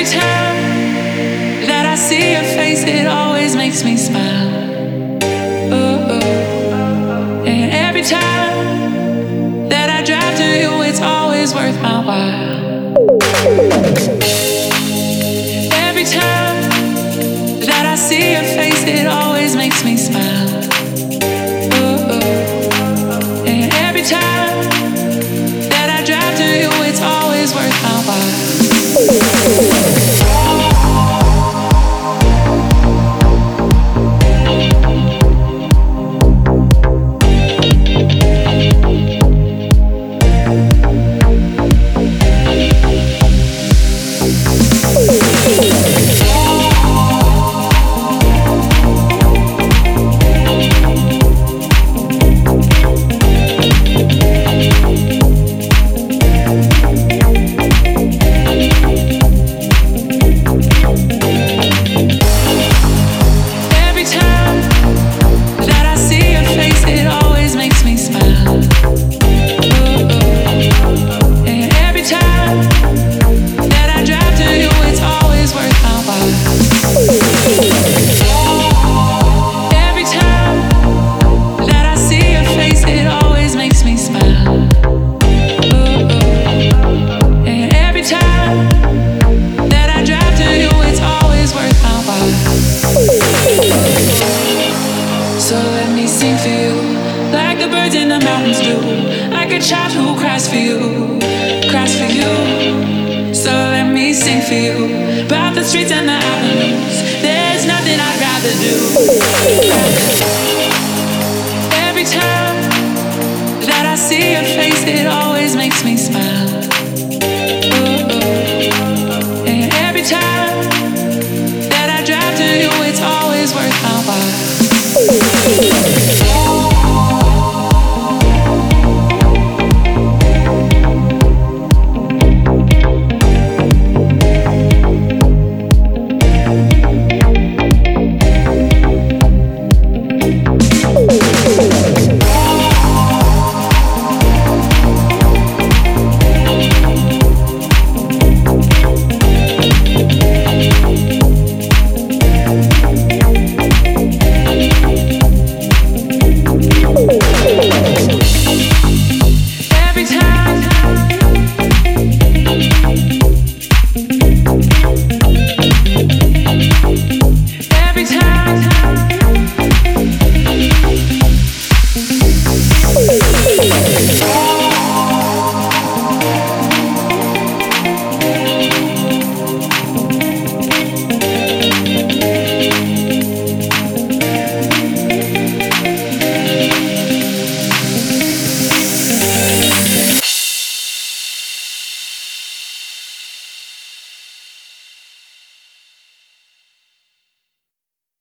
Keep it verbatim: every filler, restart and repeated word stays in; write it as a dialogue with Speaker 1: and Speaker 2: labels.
Speaker 1: Every time that I see your face, it always makes me smile. Ooh, ooh. And every time that I drive to you, it's always worth my while. Every time that I see your face, it always makes me smile. Ooh, ooh. And every time that I drive to you, it's always worth my while. Cries for you, so let me sing for you about the streets and the avenues.